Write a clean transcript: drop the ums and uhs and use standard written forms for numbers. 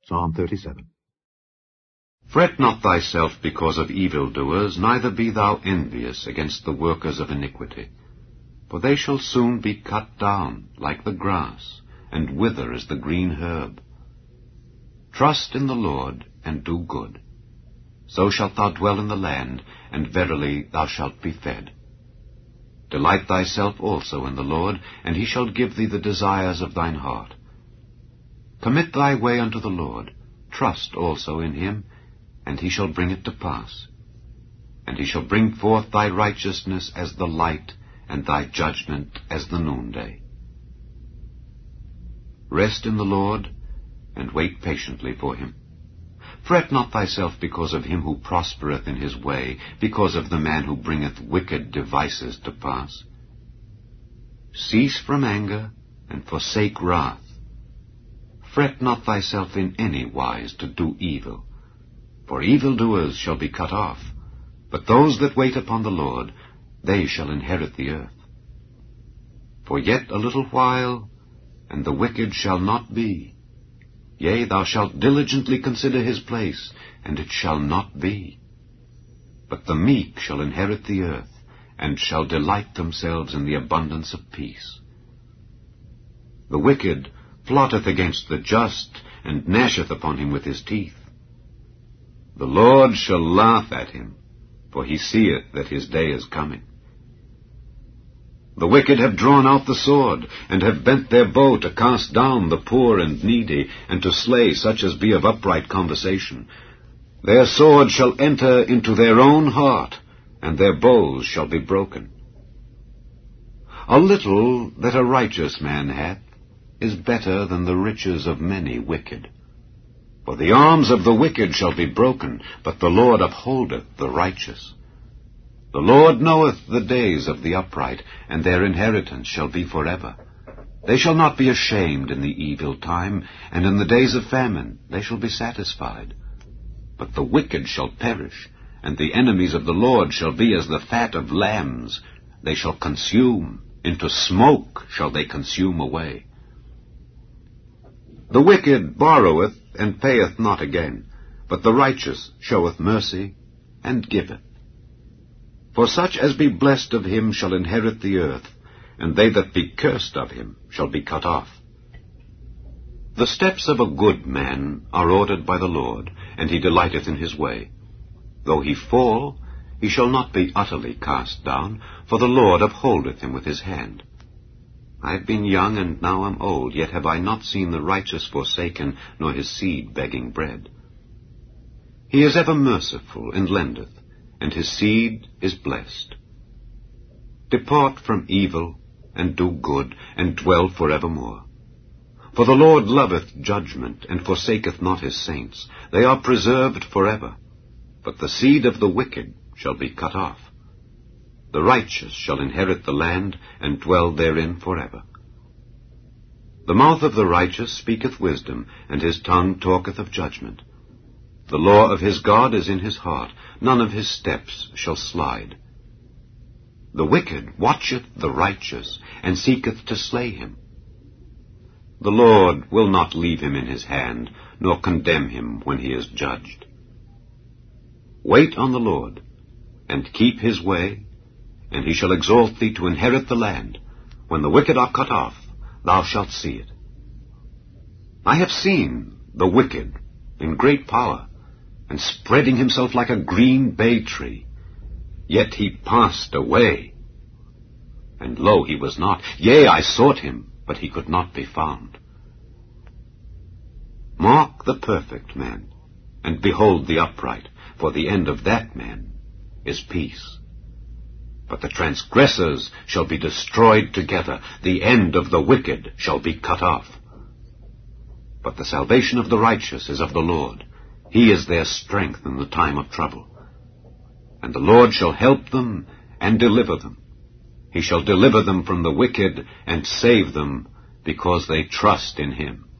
Psalm 37. Fret not thyself because of evildoers, neither be thou envious against the workers of iniquity. For they shall soon be cut down like the grass, and wither as the green herb. Trust in the Lord, and do good. So shalt thou dwell in the land, and verily thou shalt be fed. Delight thyself also in the Lord, and he shall give thee the desires of thine heart. Commit thy way unto the Lord, trust also in him, and he shall bring it to pass. And he shall bring forth thy righteousness as the light, and thy judgment as the noonday. Rest in the Lord, and wait patiently for him. Fret not thyself because of him who prospereth in his way, because of the man who bringeth wicked devices to pass. Cease from anger, and forsake wrath. Fret not thyself in any wise to do evil, for evildoers shall be cut off, but those that wait upon the Lord, they shall inherit the earth. For yet a little while, and the wicked shall not be. Yea, thou shalt diligently consider his place, and it shall not be. But the meek shall inherit the earth, and shall delight themselves in the abundance of peace. The wicked plotteth against the just, and gnasheth upon him with his teeth. The Lord shall laugh at him, for he seeth that his day is coming. The wicked have drawn out the sword, and have bent their bow to cast down the poor and needy, and to slay such as be of upright conversation. Their sword shall enter into their own heart, and their bows shall be broken. A little that a righteous man hath is better than the riches of many wicked. For the arms of the wicked shall be broken, but the Lord upholdeth the righteous. The Lord knoweth the days of the upright, and their inheritance shall be forever. They shall not be ashamed in the evil time, and in the days of famine they shall be satisfied. But the wicked shall perish, and the enemies of the Lord shall be as the fat of lambs. They shall consume, into smoke shall they consume away. The wicked borroweth, and payeth not again, but the righteous showeth mercy, and giveth. For such as be blessed of him shall inherit the earth, and they that be cursed of him shall be cut off. The steps of a good man are ordered by the Lord, and he delighteth in his way. Though he fall, he shall not be utterly cast down, for the Lord upholdeth him with his hand. I have been young, and now am old, yet have I not seen the righteous forsaken, nor his seed begging bread. He is ever merciful, and lendeth, and his seed is blessed. Depart from evil, and do good, and dwell forevermore. For the Lord loveth judgment, and forsaketh not his saints. They are preserved forever, but the seed of the wicked shall be cut off. The righteous shall inherit the land, and dwell therein forever. The mouth of the righteous speaketh wisdom, and his tongue talketh of judgment. The law of his God is in his heart, none of his steps shall slide. The wicked watcheth the righteous, and seeketh to slay him. The Lord will not leave him in his hand, nor condemn him when he is judged. Wait on the Lord, and keep his way, and he shall exalt thee to inherit the land. When the wicked are cut off, thou shalt see it. I have seen the wicked in great power, and spreading himself like a green bay tree. Yet he passed away. And lo, he was not. Yea, I sought him, but he could not be found. Mark the perfect man, and behold the upright, for the end of that man is peace. But the transgressors shall be destroyed together. The end of the wicked shall be cut off. But the salvation of the righteous is of the Lord. He is their strength in the time of trouble. And the Lord shall help them and deliver them. He shall deliver them from the wicked and save them, because they trust in him.